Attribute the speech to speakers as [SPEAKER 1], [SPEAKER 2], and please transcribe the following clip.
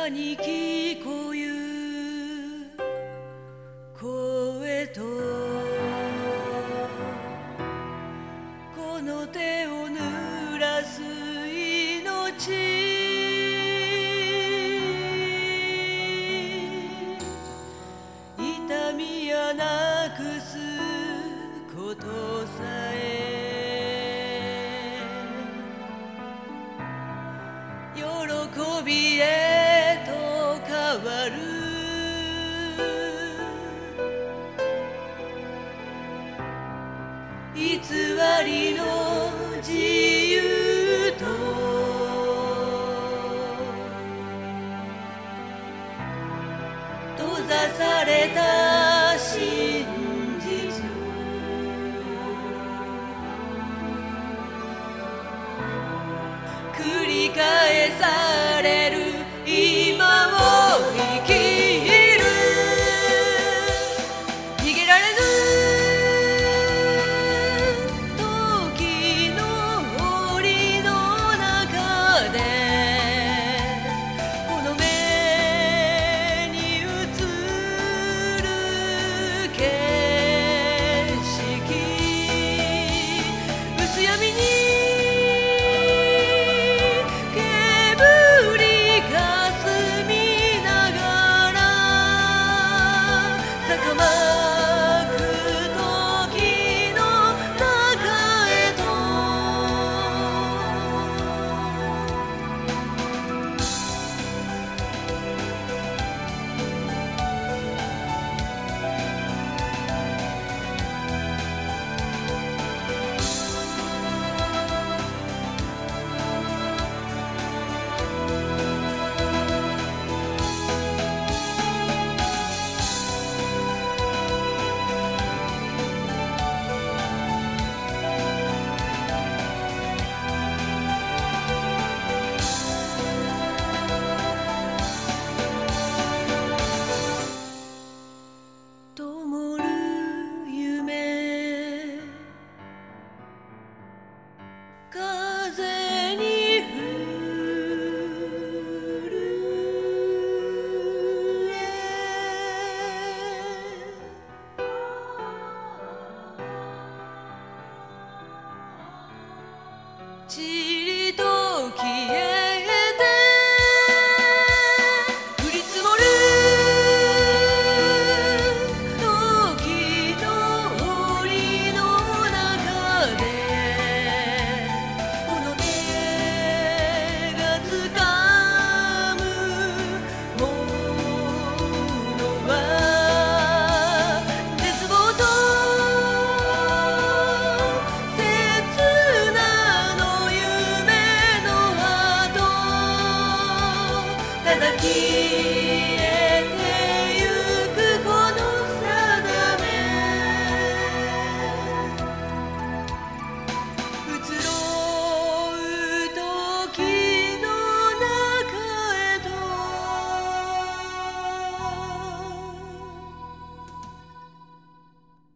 [SPEAKER 1] かに聞こえる声とこの手を濡らす命、痛みやなくすことさえ喜びへと変わる。偽りの自由と閉ざされた真実、繰り返される今を生きる。逃げられず時の檻の中でこの目に映る景色、薄闇に灯る夢、風に震え